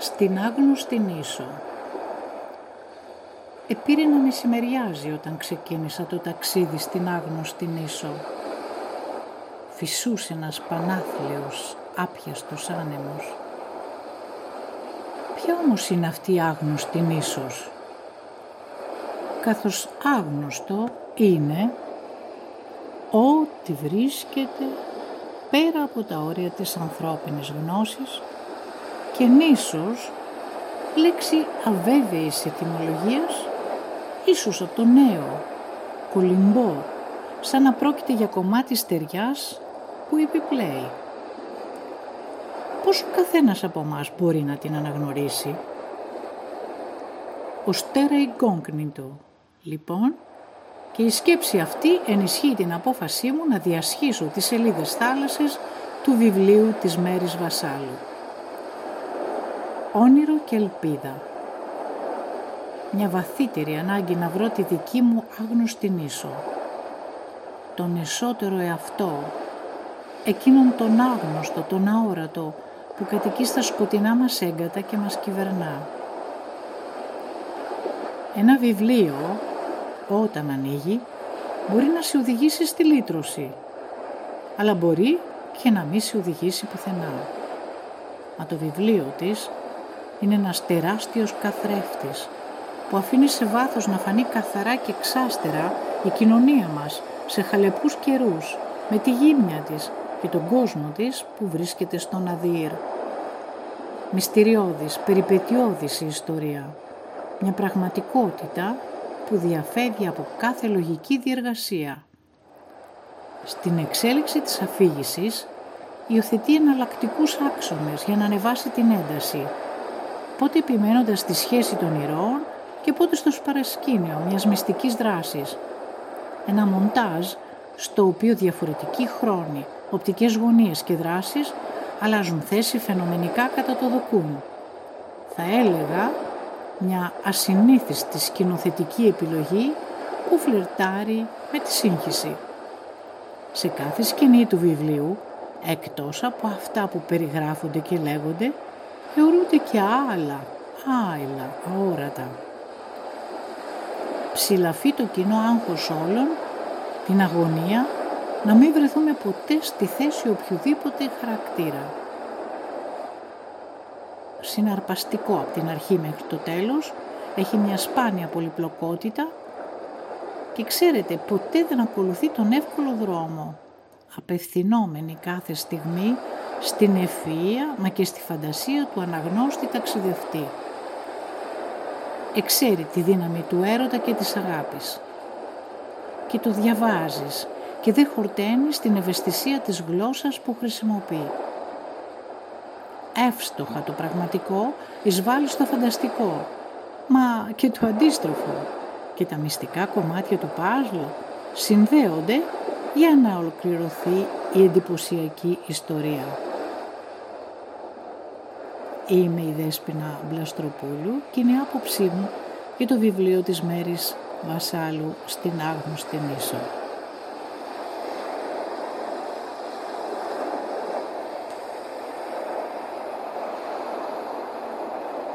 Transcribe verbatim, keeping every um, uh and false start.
στην άγνωστη νήσο. Επήρε να μεσημεριάζει όταν ξεκίνησα το ταξίδι στην άγνωστη νήσο. Φυσούσε ένας πανάθλιος, άπιαστος άνεμος. Ποια όμως είναι αυτή η άγνωστη νήσος? Καθώς άγνωστο είναι ό,τι βρίσκεται πέρα από τα όρια της ανθρώπινης γνώσης και νήσος, λέξη αβέβαιης ετυμολογίας, ίσως από το νέο, κολυμπό, σαν να πρόκειται για κομμάτι στεριάς που επιπλέει. Πώς ο καθένας από μας μπορεί να την αναγνωρίσει? Ως τέρα incognito, λοιπόν, και η σκέψη αυτή ενισχύει την απόφασή μου να διασχίσω τις σελίδες θάλασσης του βιβλίου της Μέρης Βασάλου. Όνειρο και ελπίδα. Μια βαθύτερη ανάγκη να βρω τη δική μου άγνωστη νήσο. Τον εσωτερικό εαυτό, εκείνον τον άγνωστο, τον αόρατο, που κατοικεί στα σκοτεινά μας έγκατα και μας κυβερνά. Ένα βιβλίο, όταν ανοίγει, μπορεί να σε οδηγήσει στη λύτρωση, αλλά μπορεί και να μην σε οδηγήσει πουθενά. Μα το βιβλίο της είναι ένας τεράστιος καθρέφτης που αφήνει σε βάθος να φανεί καθαρά και εξάστερα η κοινωνία μας σε χαλεπούς καιρούς, με τη γύμνια της και τον κόσμο της που βρίσκεται στον αδύρ. Μυστηριώδης, περιπετειώδης η ιστορία, μια πραγματικότητα που διαφεύγει από κάθε λογική διεργασία. Στην εξέλιξη της αφήγησης υιοθετεί εναλλακτικούς άξονες για να ανεβάσει την ένταση, πότε επιμένοντας στη σχέση των ηρώων και πότε στο παρασκήνιο μιας μυστικής δράσης. Ένα μοντάζ στο οποίο διαφορετικοί χρόνοι, οπτικές γωνίες και δράσεις αλλάζουν θέση φαινομενικά κατά το δοκούν. Θα έλεγα μια ασυνήθιστη σκηνοθετική επιλογή που φλερτάρει με τη σύγχυση. Σε κάθε σκηνή του βιβλίου, εκτός από αυτά που περιγράφονται και λέγονται, θεωρούνται και άλλα, άειλα, αόρατα. Ψηλαφεί το κοινό άγχος όλων, την αγωνία, να μην βρεθούμε ποτέ στη θέση οποιοδήποτε χαρακτήρα. Συναρπαστικό από την αρχή μέχρι το τέλος, έχει μια σπάνια πολυπλοκότητα και ξέρετε, ποτέ δεν ακολουθεί τον εύκολο δρόμο, απευθυνόμενη κάθε στιγμή στην ευφυΐα μα και στη φαντασία του αναγνώστη ταξιδευτή. Εξέρει τη δύναμη του έρωτα και της αγάπης και το διαβάζεις και δεν χορταίνει στην ευαισθησία της γλώσσας που χρησιμοποιεί. Εύστοχα το πραγματικό εισβάλλει στο φανταστικό, μα και το αντίστροφο, και τα μυστικά κομμάτια του παζλ συνδέονται για να ολοκληρωθεί η εντυπωσιακή ιστορία. Είμαι η Δέσποινα Μπλαστροπούλου και είναι η άποψή μου για το βιβλίο της Μέρης Βασάλου στην άγνωστη νήσο.